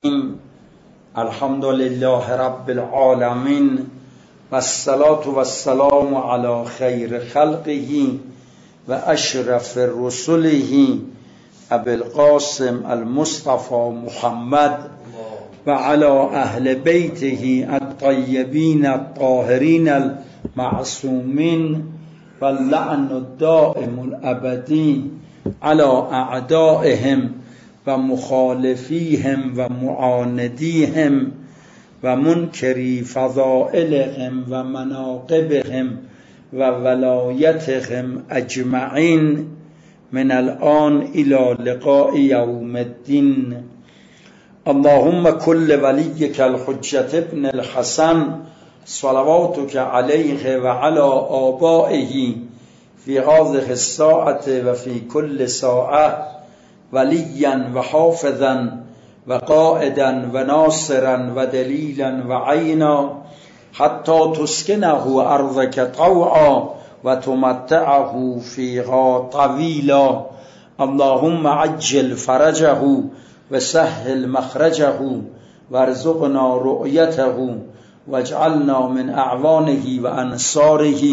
الحمد لله رب العالمين والصلاة والسلام على خير خلقه وأشرف رسله أبي القاسم المصطفى محمد وعلى أهل بيته الطيبين الطاهرين المعصومين واللعن الدائم الأبدي على أعدائهم ومخالفيهم ومعانديهم ومنكري فضائلهم ومناقبهم وولايتهم أجمعين من الآن إلى لقاء يوم الدين. اللهم كل وليك الحجة ابن الحسن صلواتك عليه وعلى آبائه في هذه الساعة وفي كل ساعة وليا وحافظا وقائدا وناصرا ودليلا وعينا حتى تسكنه أرضك طوعا وتمتعه فيها طويلا. اللهم عجل فرجه وسهل مخرجه وارزقنا رؤيته واجعلنا من أعوانه وأنصاره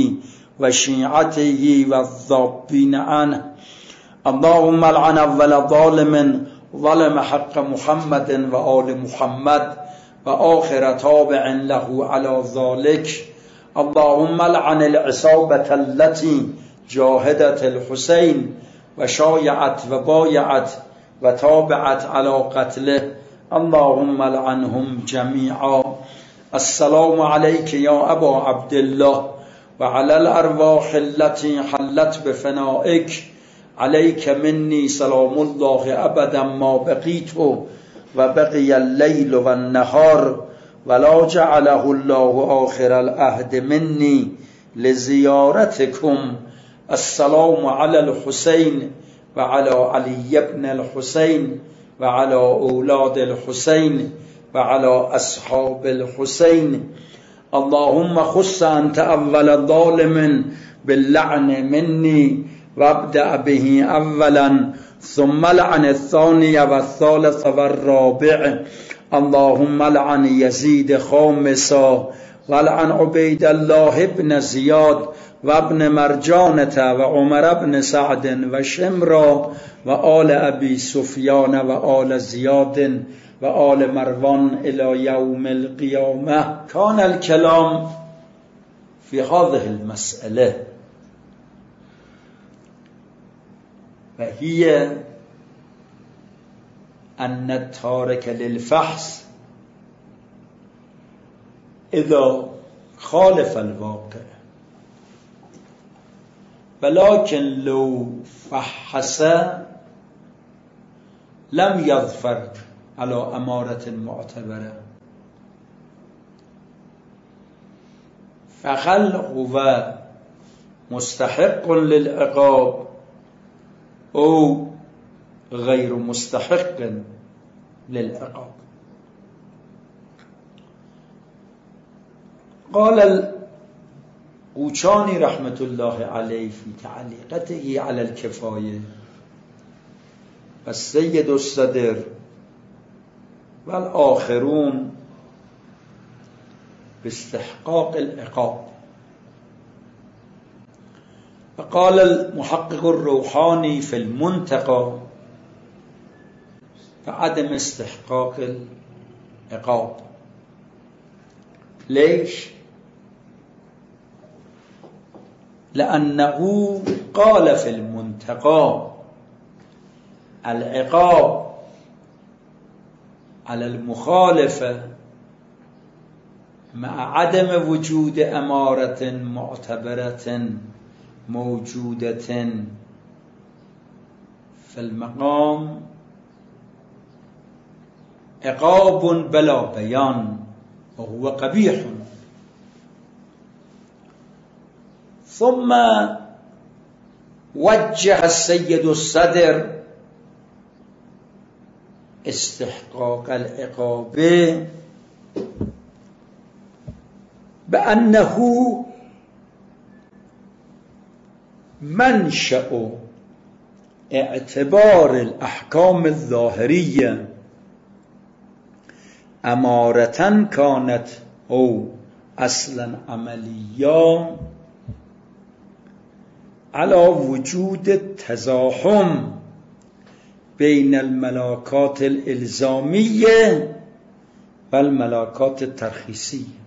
وشيعته والذابين عنه. اللهم لعن أول ظالم ظلم حق محمد وآل محمد وآخر تابع له على ذلك. اللهم لعن العصابة التي جاهدت الحسين وشايعت وبايعت وتابعت على قتله. اللهم لعنهم جميعا. السلام عليك يا أبا عبد الله وعلى الأرواح التي حلت بفنائك. عليك مني سلام الله أبدا ما بقيت وبقي الليل والنهار ولا جعله الله آخر العهد مني لزيارتكم. السلام على الحسين وعلى علي بن الحسين وعلى أولاد الحسين وعلى أصحاب الحسين. اللهم خص أنت أول ظالم باللعن مني وابدأ به أولا ثم لعن الثاني والثالث والرابع. اللهم لعن يزيد خامسا ولعن عبيد الله بن زياد وابن مرجانة وعمر بن سعد وشمرا وآل أبي سفيان وآل زياد وآل مروان إلى يوم القيامة. كان الكلام في هذه المسألة وهي أن التارك للفحص إذا خالف الواقع ولكن لو فحص لم يظفر على أمارة معتبرة فهل هو مستحق للعقاب أو غير مستحق للعقاب؟ قال القوچانی رحمة الله عليه في تعليقته على الكفاية والسيد الصدر والآخرون باستحقاق العقاب. فقال المحقق الروحاني في المنتقى فعدم استحقاق العقاب. ليش؟ لأنه قال في المنتقى العقاب على المخالفة مع عدم وجود أمارة معتبرة موجودة في المقام عقاب بلا بيان وهو قبيح. ثم وجه السيد الصدر استحقاق العقاب بأنه منشأ اعتبار الأحكام الظاهرية امارة كانت او اصلا عمليا على وجود تزاحم بين الملاكات الإلزامية والملاكات الترخيصية.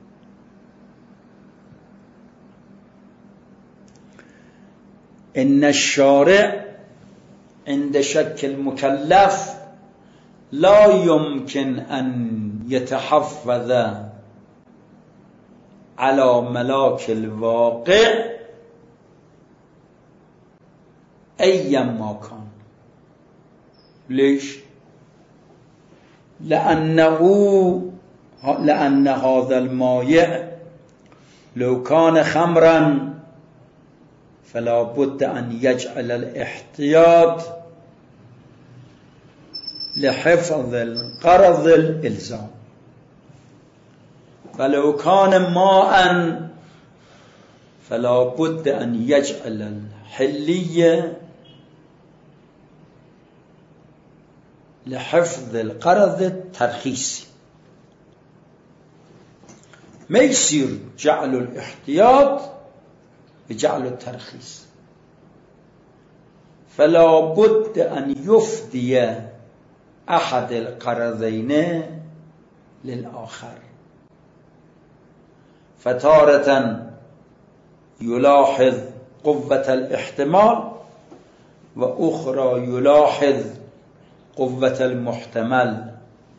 إن الشارع عند شك المكلف لا يمكن أن يتحفظ على ملاك الواقع أيما كان. ليش؟ لأن هذا المائع لو كان خمرا فلا بد أن يجعل الاحتياط لحفظ القرض الإلزام، فلو كان ماء فلا بد أن يجعل الحلية لحفظ القرض الترخيصي. ما يصير جعل الاحتياط بجعل الترخيص، فلا بد أن يفدي أحد القرضين للآخر. فتارة يلاحظ قوة الاحتمال وأخرى يلاحظ قوة المحتمل.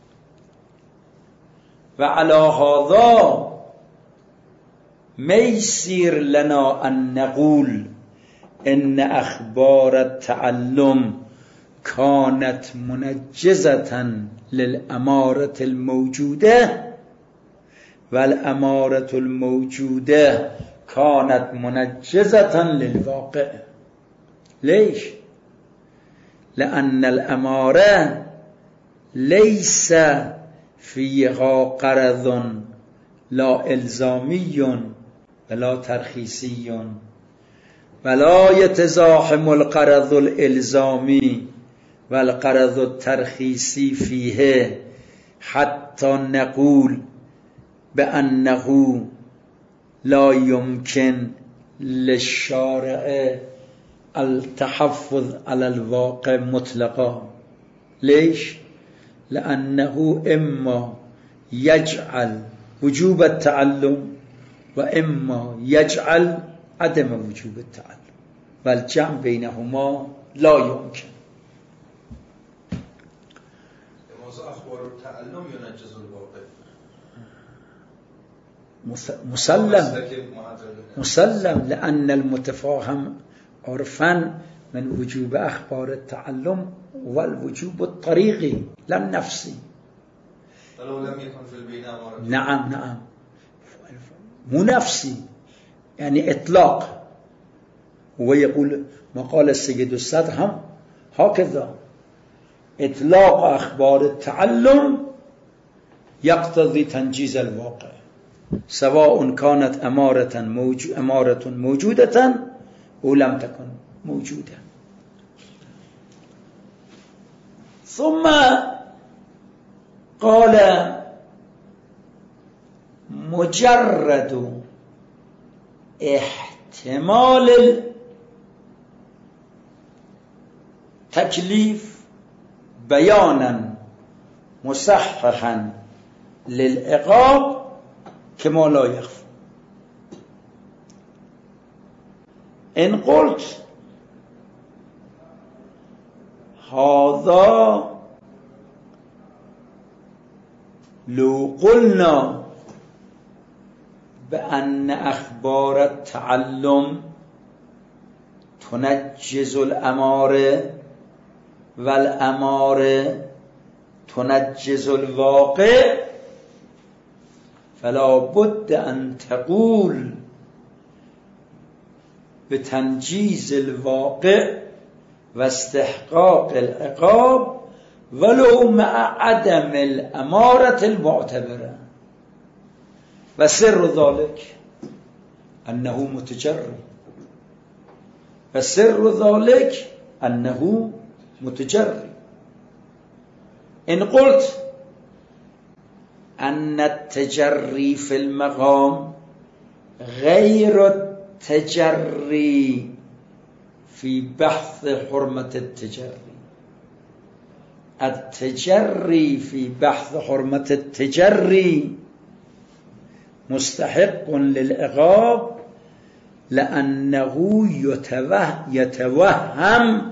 وعلى هذا ما يصير لنا أن نقول إن أخبار التعلم كانت منجزة للأمارة الموجودة والأمارة الموجودة كانت منجزة للواقع. ليش؟ لأن الأمارة ليس فيها قرض لا إلزامي ولا ترخيصي، ولا يتزاحم القرض الإلزامي والقرض الترخيصي فيه حتى نقول بأنه لا يمكن للشارع التحفظ على الواقع مطلقا. ليش؟ لأنه إما يجعل وجوب التعلم وإما يجعل عدم وجوب التعلم، والجمع بينهما لا يمكن. أخبار التعلم ينجز الواقع مسلم، لأن المتفاهم عرفا من وجوب أخبار التعلم والوجوب الطريقي لا النفسي. ولو لم يكن في البين أمارة. نعم مو نفسي، يعني إطلاق. هو يقول ما قال السيد الصدر هم هكذا، إطلاق أخبار التعلم يقتضي تنجيز الواقع سواء كانت أمارة موجودة أو لم تكن موجودة. ثم قال مجرد احتمال التكليف بيانا مصححا للعقاب كما لا يخفى. إن قلت هذا لو قلنا بأن أخبار التعلم تنجز الأمارة والأمارة تنجز الواقع، فلا بد أن تقول بتنجيز الواقع واستحقاق العقاب ولو مع عدم الأمارة المعتبرة. وسر ذلك أنه متجري، وسر ذلك أنه متجري. إن قلت ان التجری في المقام غیر التجری في بحث حرمة التجری. التجری في بحث حرمة التجری مستحق للعقاب لأنه يتوهم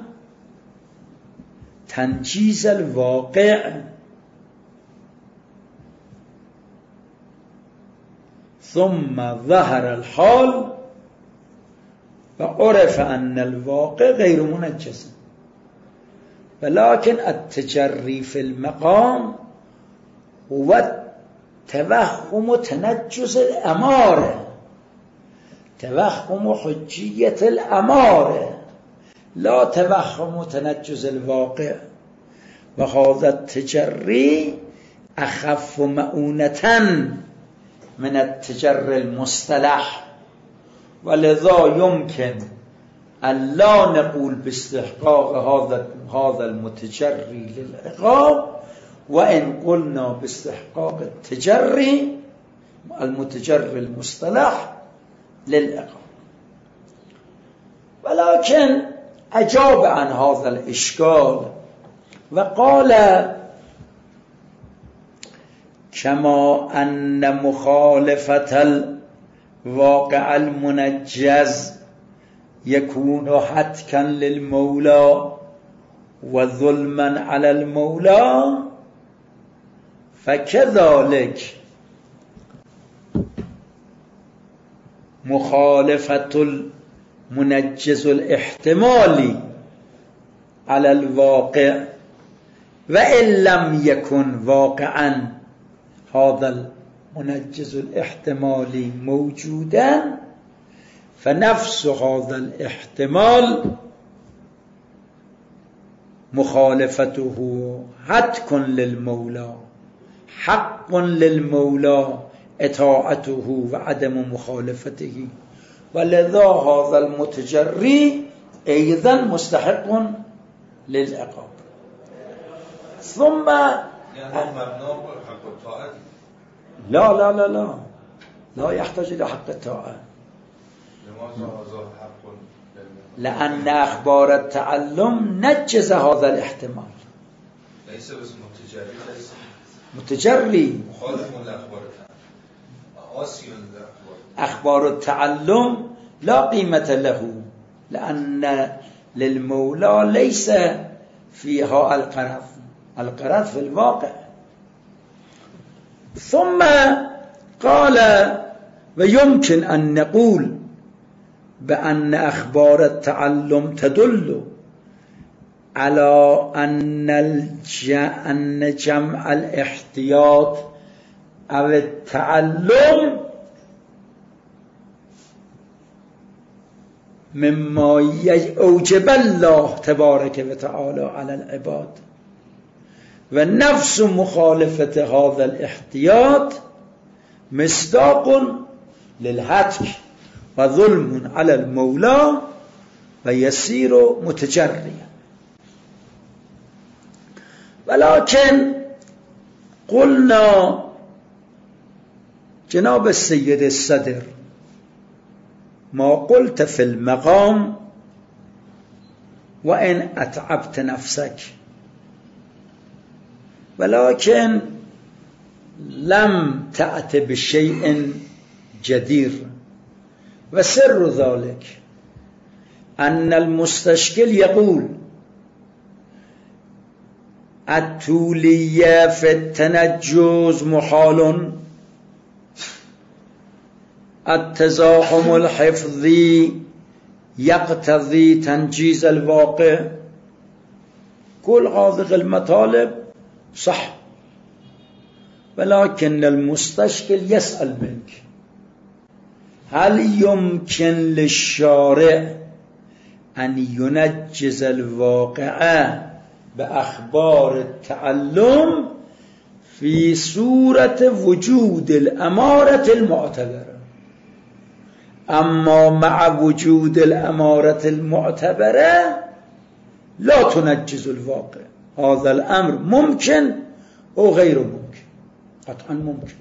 تنجيز الواقع ثم ظهر الحال وعرف أن الواقع غير منجز. ولكن التجري في المقام هو توهم تنجز الأمارة، توهم حجية الأمارة، لا توهم تنجز الواقع. وهذا التجري أخف مؤونة من التجري المصطلح، ولذا يمكن أن لا نقول باستحقاق هذا المتجري للعقاب، وإن قلنا باستحقاق التجري المتجري المصطلح للعقاب. ولكن أجاب عن هذا الإشكال وقال كما أن مخالفة الواقع المنجز يكون حتكا للمولى وظلما على المولى، فكذلك مخالفة المنجز الاحتمالي على الواقع وإن لم يكن واقعا هذا المنجز الاحتمالي موجودا، فنفس هذا الاحتمال مخالفته حتك للمولى، حق للمولى اطاعته وعدم مخالفته، ولذا هذا المتجري أيضا مستحق للعقاب. ثم لا لا لا لا لا يحتاج إلى حق الطاعة، لأن أخبار التعلم نجز هذا الاحتمال. ليس بس متجري، ليس متجري مخالف لأخبار أخبار التعلم لا قيمة له، لأن للمولى ليس فيها القرض في الواقع. ثم قال ويمكن أن نقول بأن أخبار التعلم تدل على أن جمع الاحتياط أو التعلم مما أوجب الله تبارك وتعالى على العباد، ونفس مخالفة هذا الاحتياط مصداق للهتك وظلم على المولى ويصير متجريا. ولكن قلنا جناب السيد الصدر ما قلت في المقام وإن أتعبت نفسك، ولكن لم تأت بشيء جدير، وسر ذلك أن المستشكل يقول الطولية في التنجز محال، التزاحم الحفظي يقتضي تنجيز الواقع. كل هذه المطالب صح، ولكن المستشكل يسأل منك هل يمكن للشارع أن ينجز الواقع بأخبار التعلم في صورة وجود الأمارة المعتبرة؟ أما مع وجود الأمارة المعتبرة لا تنجز الواقع. هذا الأمر ممكن أو غير ممكن. قطعا ممکن.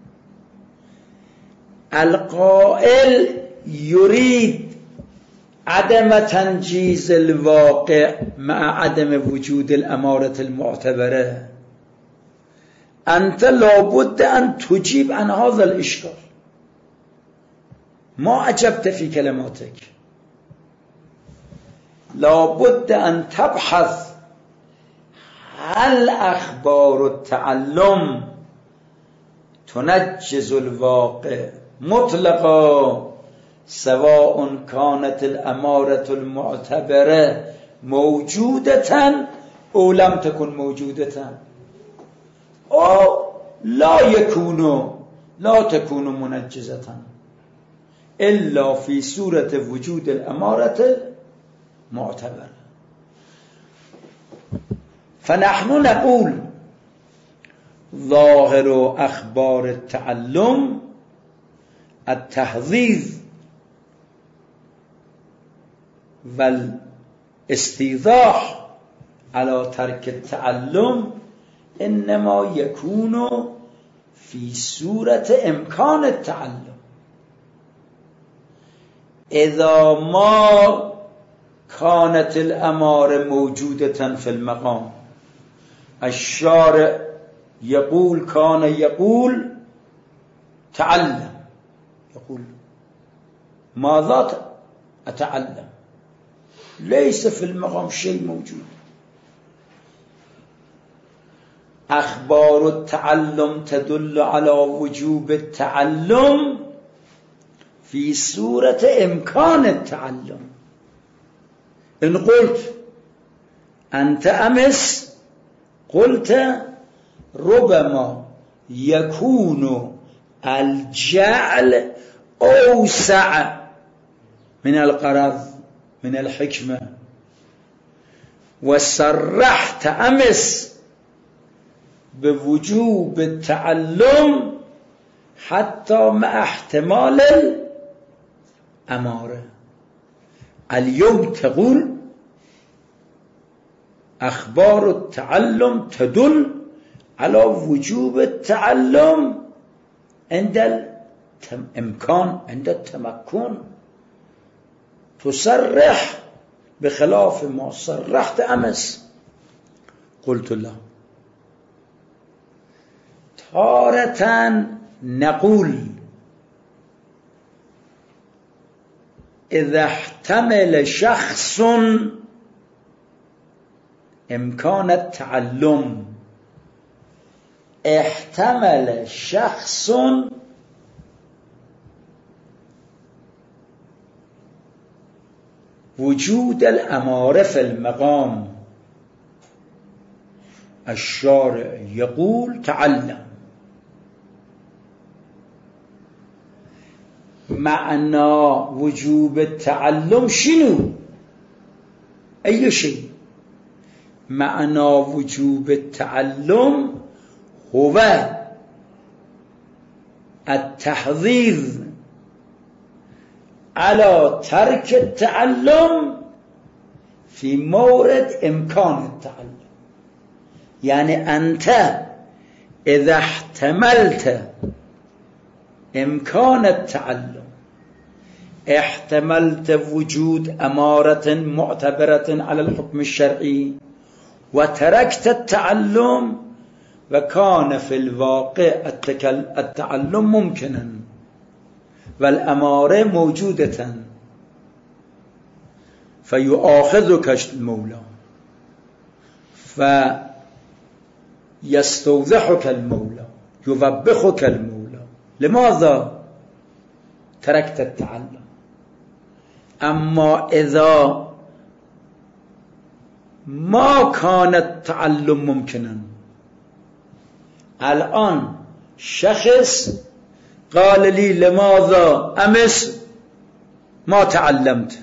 القائل يريد عدم تنجيز الواقع مع عدم وجود الأمارة المعتبرة. أنت لابد أن تجيب عن هذا الإشكال. ما أجبت في كلماتك. لابد أن تبحث هل أخبار التعلم تنجز الواقع مطلقا سواء كانت الأمارة المعتبرة موجودة أو لم تكن موجودة أو لا تكون منجزة إلا في صورة وجود الأمارة المعتبرة. فنحن نقول ظاهر أخبار التعلم التحضيض والاستيضاح على ترك التعلم إنما يكون في صورة إمكان التعلم. إذا ما كانت الأمارة موجودة في المقام، الشارع كان يقول تعلم، يقول ماذا أتعلم؟ ليس في المقام شيء موجود. أخبار التعلم تدل على وجوب التعلم في صورة إمكان التعلم. إن قلت أنت أمس قلت ربما يكون الجعل أوسع من الغرض من الحكمة، وصرحت أمس بوجوب التعلم حتى مع احتمال الأمارة. اليوم تقول أخبار التعلم تدل على وجوب التعلم عند الإمكان، عند التمكن. تصرح بخلاف ما صرحت أمس. قلت له تارة نقول إذا احتمل شخص إمكان التعلم، احتمل شخص وجود الأمارة في المقام، الشارع يقول تعلم. معنى وجوب التعلم شنو؟ أي شيء. معنى وجوب التعلم هو التحضيض على ترك التعلم في مورد إمكان التعلم. يعني أنت إذا احتملت إمكان التعلم، احتملت وجود أمارة معتبرة على الحكم الشرعي وتركت التعلم، وكان في الواقع التعلم ممكنا والأمارة موجودة، فيؤاخذك المولى فيستوضحك المولى، يوبخك المولى. لماذا تركت التعلم؟ أما إذا ما كان التعلم ممكنا، الآن شخص قال لي لماذا أمس ما تعلمت؟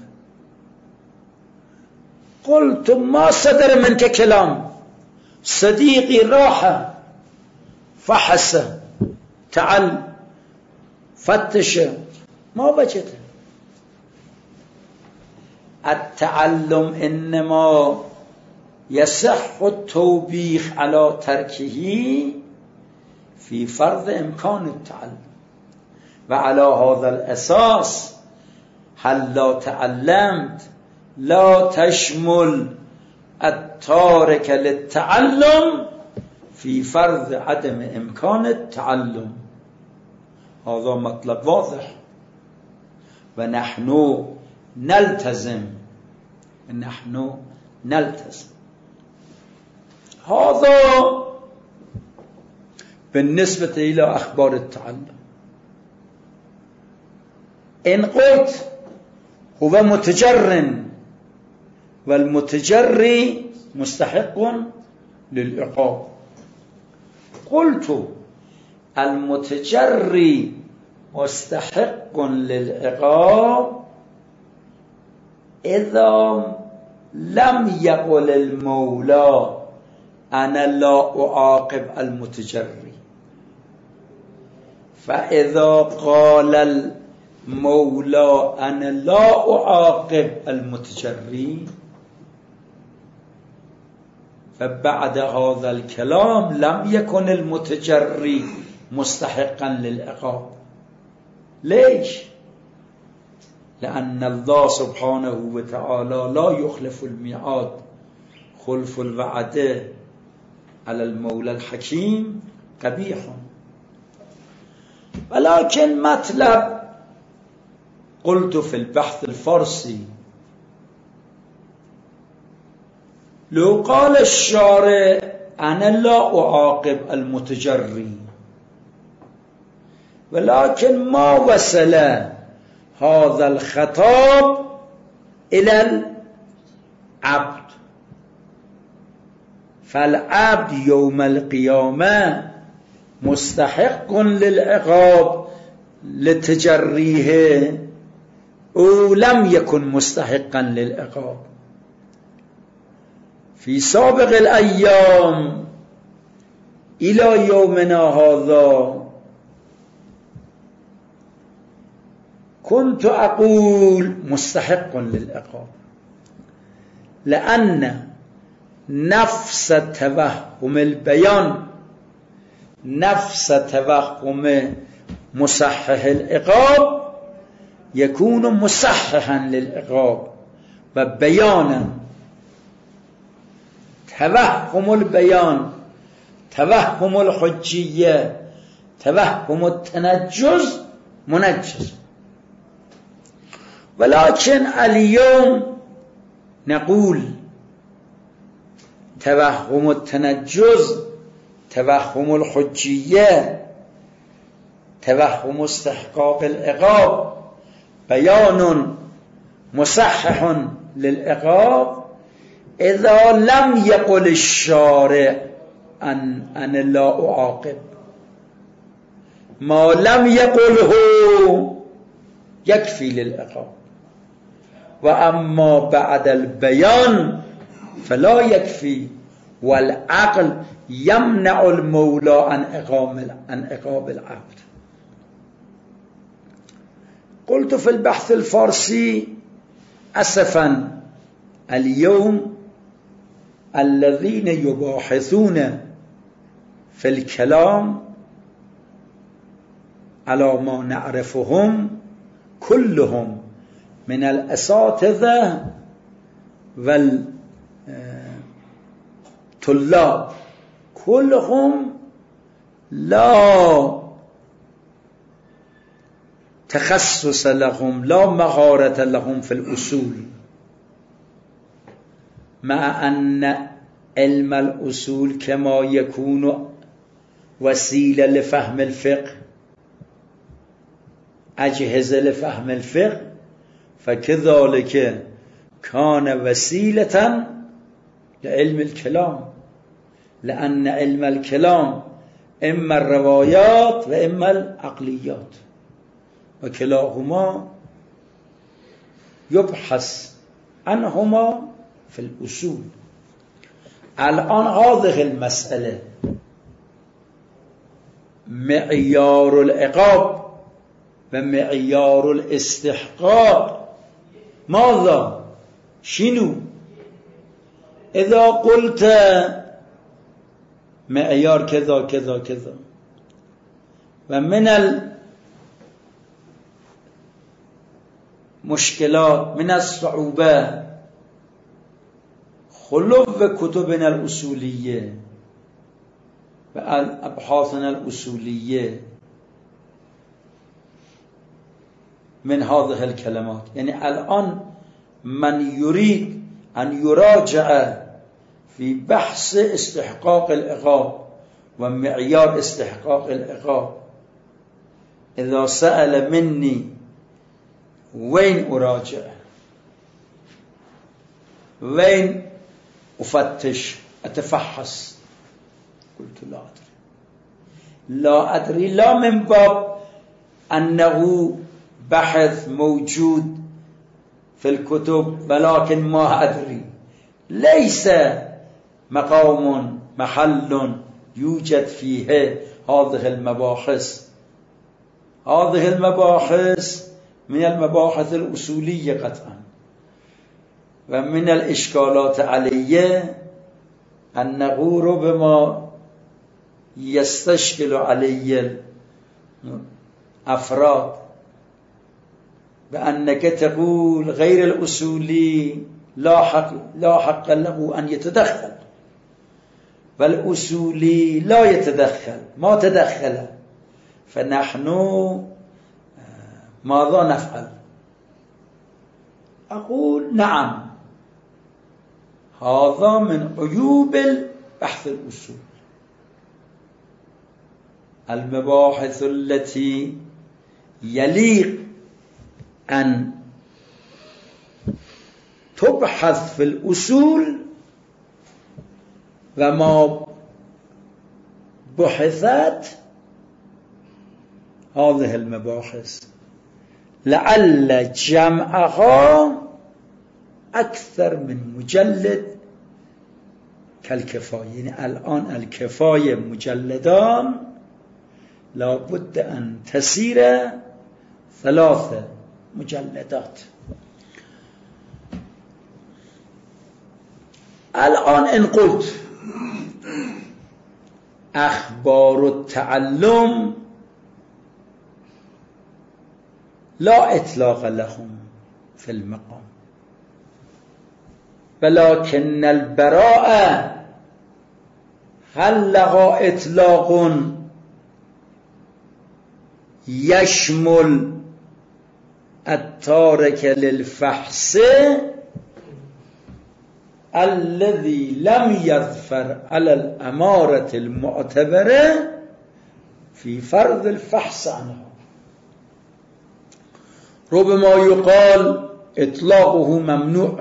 قلت ما صدر منك كلام، صديقي راح فحص فتش ما بجد. التعلم إنما يصح التوبيخ على تركه في فرض إمكان التعلم. وعلى هذا الأساس هل لا تعلمت لا تشمل التارك للتعلم في فرض عدم إمكان التعلم. هذا مطلب واضح. ونحن نلتزم هذا بالنسبة إلى أخبار التعلم. إن قلت هو متجر والمتجري مستحق للعقاب، قلت المتجري مستحق للعقاب إذا لم يقل المولى أنا لا أعاقب المتجري. فإذا قال المولى أنا لا أعاقب المتجري فبعد هذا الكلام لم يكن المتجري مستحقا للعقاب. ليش؟ لأن الله سبحانه وتعالى لا يخلف الميعاد. خلف الوعد على المولى الحكيم قبيح. ولكن مطلب قلت في البحث الفارسي لو قال الشارع أنا لا أعاقب المتجري ولكن ما وصل هذا الخطاب إلى العبد، فالعبد يوم القيامة مستحق للعقاب لتجريه ولم يكن مستحقا للعقاب. في سابق الأيام إلى يومنا هذا كنت أقول مستحق للعقاب، لأن نفس توهم البيان، نفس توهم مصحح العقاب يكون مصححا للعقاب وبيانا. توهم البيان، توهم الحجية، توهم التنجز منجز. ولكن اليوم نقول توهم التنجز، توهم الحجية، توهم استحقاق العقاب بيان مصحح للعقاب إذا لم يقل الشارع أنا لا أعاقب. ما لم يقله يكفي للعقاب، وأما بعد البيان فلا يكفي، والعقل يمنع المولى عن عقاب العبد. قلت في البحث الفارسي أسفا اليوم الذين يباحثون في الكلام على ما نعرفهم كلهم من الأساتذة والطلاب كلهم لا تخصص لهم، لا مهارة لهم في الأصول، مع أن علم الأصول كما يكون وسيلة لفهم الفقه، أجهزة لفهم الفقه، فكذلك كان وسيلة لعلم الكلام، لأن علم الكلام إما الروايات وإما العقليات، وكلاهما يبحث عنهما في الأصول. الآن هذه المسألة معيار العقاب ومعيار الاستحقاق ماذا؟ شنو؟ إذا قلت معيار كذا كذا كذا و من المشکلات من الصعوبة خلو كتبنا الأصولية و أبحاثنا الأصولية من هذه الكلمات. يعني الآن من يريد أن يراجع في بحث استحقاق العقاب ومعيار استحقاق العقاب، إذا سأل مني وين أراجع، وين أفتش أتفحص، قلت لا أدري. لا أدري لا من باب أنه بحث موجود في الكتب، ولكن ما أدري، ليس مقام محل يوجد فيه هذه المباحث. هذه المباحث من المباحث الأصولية قطعا، ومن الإشكالات عليه أنه ربما يستشكل علي الأفراد بأنك تقول غير الأصولي لا حق له أن يتدخل، والأصولي لا يتدخل، ما تدخل، فنحن ماذا نفعل؟ أقول نعم، هذا من عيوب البحث الأصول. المباحث التي يليق أن تبحث في الأصول وما بحثت هذه المباحث، لعل جمعها أكثر من مجلد كالكفاية. يعني الآن الكفاية مجلدان، لا بد أن تسير 3 مجلدات. الآن إن قلت أخبار التعلم لا إطلاق لهم في المقام، ولكن البراءة هل لها إطلاق يشمل التارك للفحص الذي لم يظفر على الأمارة المعتبرة في فرض الفحص عنه. ربما يقال إطلاقه ممنوع،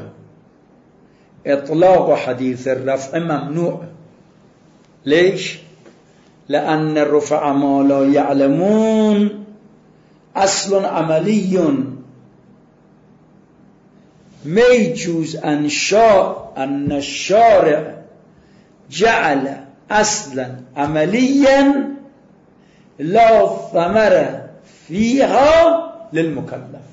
إطلاق حديث الرفع ممنوع. ليش؟ لأن الرفع ما لا يعلمون أصل عملي، ما يجوز أن الشارع جعل أصلا عمليا لا ثمر فيها للمكلف.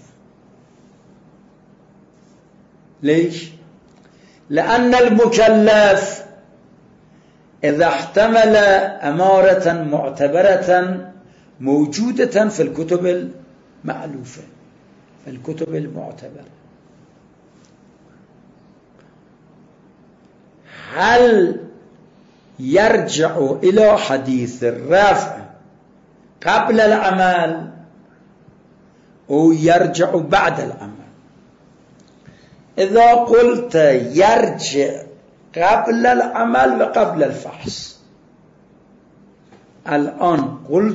ليش؟ لأن المكلف إذا احتمل أمارة معتبرة موجودة في الكتب المألوفة، في الكتب المعتبرة، هل يرجع إلى حديث الرفع قبل العمل أو يرجع بعد العمل؟ إذا قلت يرجع قبل العمل وقبل الفحص، الآن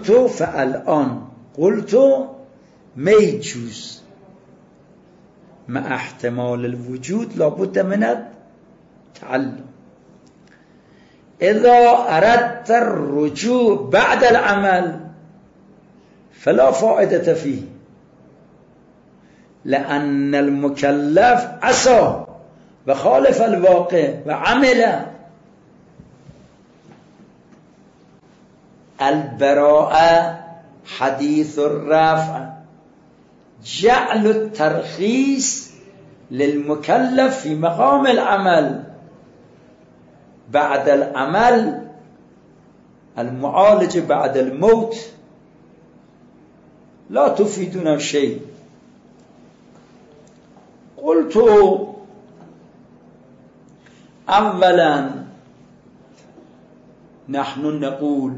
قلت ما يجوز مع احتمال الوجود لابد من التعلم. إذا أردت الرجوع بعد العمل فلا فائدة فيه، لأن المكلف عصى وخالف الواقع وعمل. البراءة حديث الرفع جعل الترخيص للمكلف في مقام العمل، بعد العمل المعالج بعد الموت لا تفيدون شيء. قلت اولا نحن نقول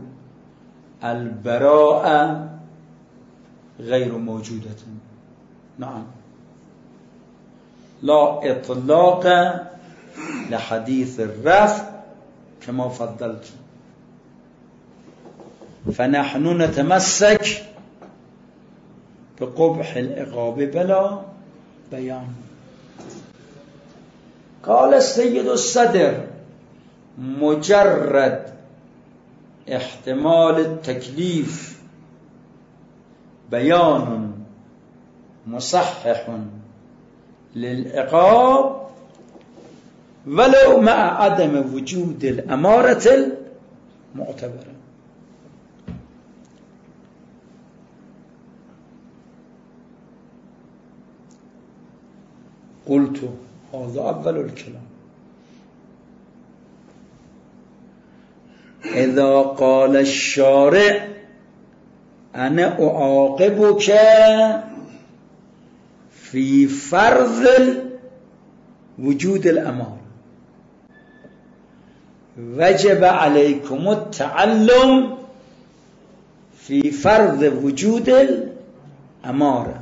البراءة غير موجودة. نعم، لا إطلاق لحديث الرفع كما فضلت، فنحن نتمسك بقبح العقاب بلا بيان. قال السيد الصدر مجرد احتمال التكليف بيان مصحح للعقاب ولو مع عدم وجود الأمارة المعتبرة. قلت هذا أول الكلام. إذا قال الشارع أنا أعاقبك في فرض وجود الأمارة، وجب عليكم التعلم في فرض وجود الأمارة.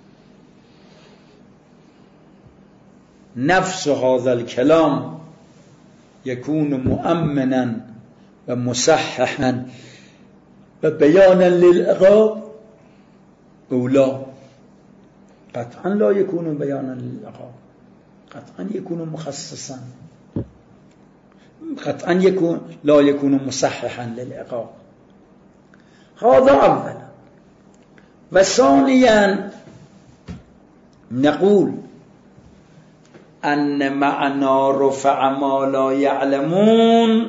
نفس هذا الكلام يكون مؤمنا ومصححا وبيانا للعقاب أو لا؟ قطعا لا يكون بيانا للعقاب، قطعا يكون مخصصا، قطعا لا يكون مصححا للعقاب. هذا أولا. وثانيا نقول أن معنى رفع ما لا يعلمون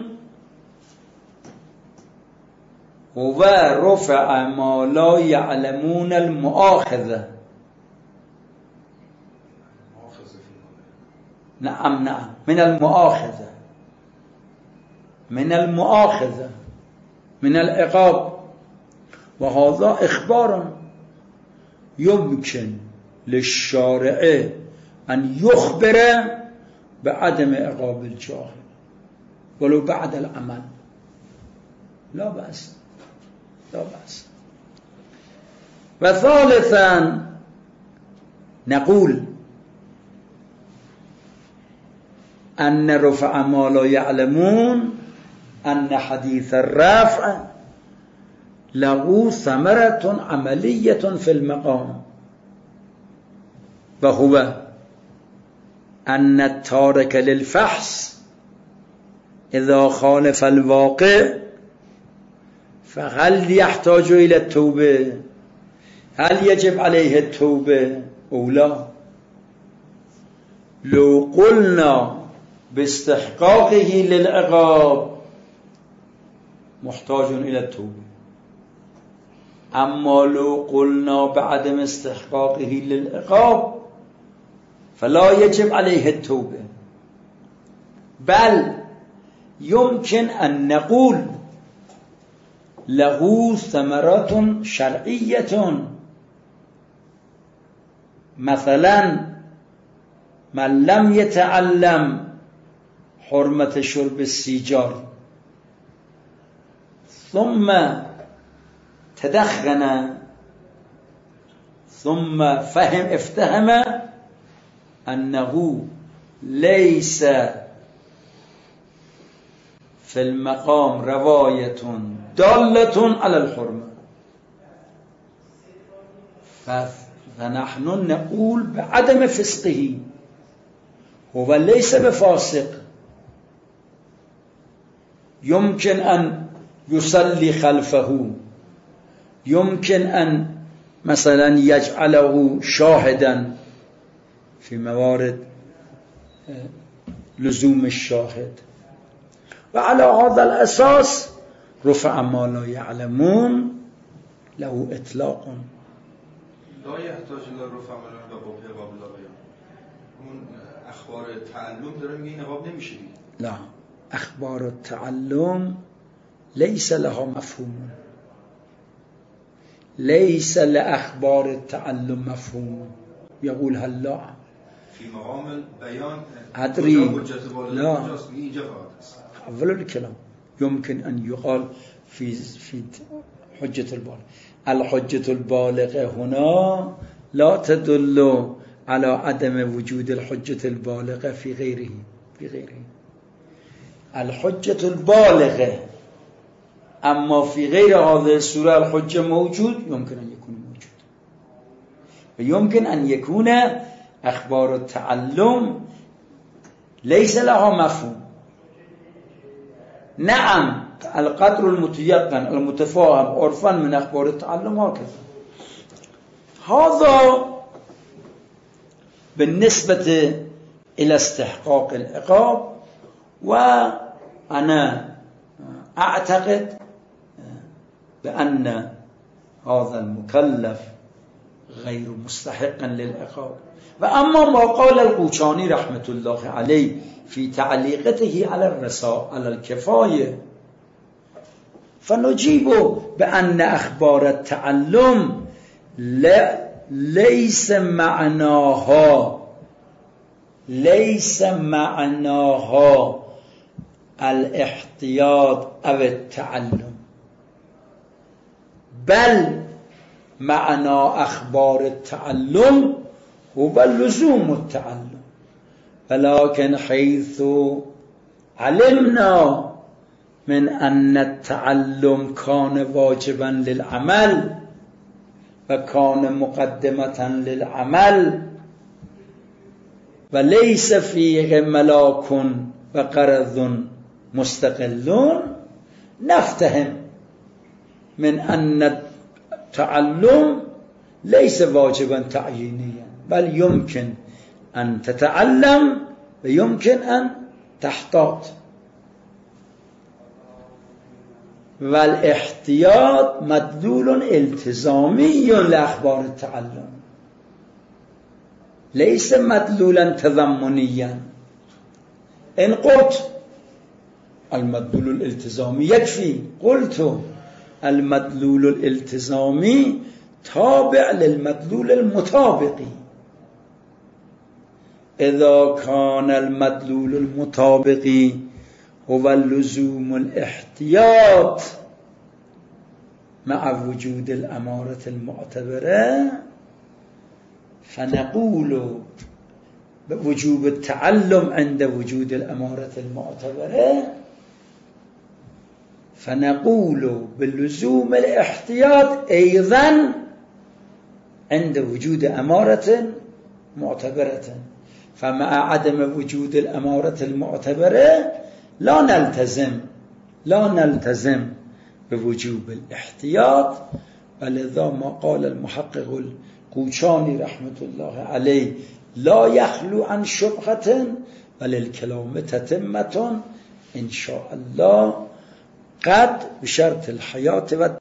هو رفع ما لا يعلمون المؤاخذة. نعم من المؤاخذة، من العقاب. وهذا إخبار يمكن للشارع أن يخبر بعدم عقاب الجاهل ولو بعد العمل، لا بأس. وثالثا نقول أن رفع ما لا يعلمون أن حديث الرفع له ثمرة عملية في المقام، وهو أن التارك للفحص إذا خالف الواقع فهل يحتاج إلى التوبة؟ هل يجب عليه التوبة أو لا؟ لو قلنا باستحقاقه للعقاب محتاج إلى التوبة، أما لو قلنا بعدم استحقاقه للعقاب فلا يجب عليه التوبة، بل يمكن أن نقول له ثمرات شرعية. مثلا من لم يتعلم حرمة شرب السيجار ثم تدخن ثم افتهم أنه ليس في المقام رواية دالة على الحرمة، فنحن نقول بعدم فسقه، هو ليس بفاسق، يمكن أن يصلي خلفه، يمكن أن مثلا يجعله شاهدا في موارد لزوم الشاهد. وعلى هذا الأساس رفع ما لا يعلمون له إطلاق. لا يحتاج إلى رفع ما لا يعلمون. اون اخبار تعلم داره میگه این عقاب نمیشه. لا، اخبار التعلم ليس لها مفهوم، ليس لأخبار التعلم مفهوم يقول هلا في مقام البيان أدري لا فقط أول الكلام يمكن أن يقال في حجة البالغ. الحجة البالغة هنا لا تدل على عدم وجود الحجة البالغة في غيره. الحجة البالغة أما في غير هذه الصورة الحجة موجود يمكن أن يكون موجود، ويمكن أن يكون أخبار التعلم ليس لها مفهوم. نعم القدر المتيقن المتفاهم عرفا من أخبار التعلم هكذا. هذا بالنسبة إلى استحقاق العقاب. وأنا أعتقد بأن هذا المكلف غير مستحق للعقاب. وأما ما قال القوچانی رحمة الله عليه في تعليقته على الكفاية فنجيب بأن أخبار التعلم ليس معناها الاحتياط أو التعلم، بل معنى أخبار التعلم هو لزوم التعلم. ولكن حيث علمنا من أن التعلم كان واجبا للعمل وكان مقدمة للعمل وليس فيه ملاك وقرض مستقلون، نفتهم من أن التعلم ليس واجبا تعيينيا، بل يمكن أن تتعلم ويمكن أن تحتاط. والاحتياط مدلول التزامي لأخبار التعلم ليس مدلولا تضمنيا. إن قلت المدلول الالتزامي يكفي، قلت المدلول الالتزامي تابع للمدلول المطابقي. إذا كان المدلول المطابقي هو اللزوم الاحتياط مع وجود الأمارة المعتبرة، فنقول بوجوب التعلم عند وجود الأمارة المعتبرة، فنقول باللزوم الاحتياط أيضا عند وجود أمارة معتبرة. فمع عدم وجود الأمارة المعتبرة لا نلتزم بوجوب الاحتياط. ولذا ما قال المحقق القوچانی رحمة الله عليه لا يخلو عن شبهة وللكلام تتمة إن شاء الله قد بشرط الحياة